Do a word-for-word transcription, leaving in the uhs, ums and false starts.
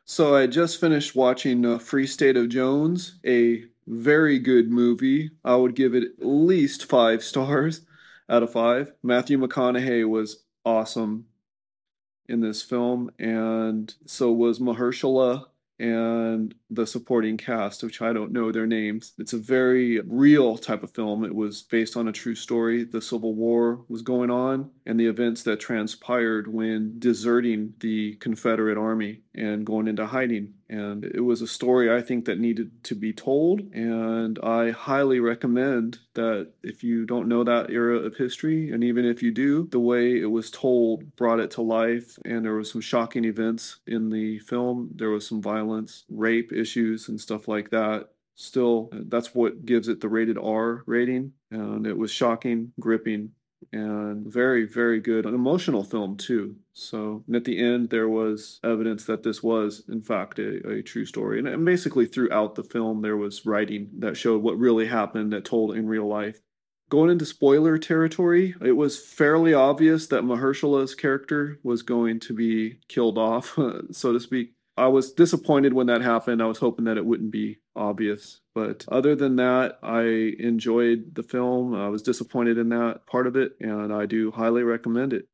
So I just finished watching uh, Free State of Jones, a very good movie. I would give it at least five stars out of five. Matthew McConaughey was awesome in this film, and so was Mahershala and the supporting cast, which I don't know their names. It's a very real type of film. It was based on a true story. The Civil War was going on, and the events that transpired when deserting the Confederate Army and going into hiding. And it was a story I think that needed to be told. And I highly recommend that if you don't know that era of history, and even if you do, the way it was told brought it to life. And there was some shocking events in the film. There was some violence, rape issues, and stuff like that. Still, that's what gives it the rated R rating. And it was shocking, gripping, and very, very good. An emotional film too. So, and at the end, there was evidence that this was, in fact, a, a true story. And, and basically, throughout the film, there was writing that showed what really happened, that told in real life. Going into spoiler territory, it was fairly obvious that Mahershala's character was going to be killed off, so to speak. I was disappointed when that happened. I was hoping that it wouldn't be obvious. But other than that, I enjoyed the film. I was disappointed in that part of it, and I do highly recommend it.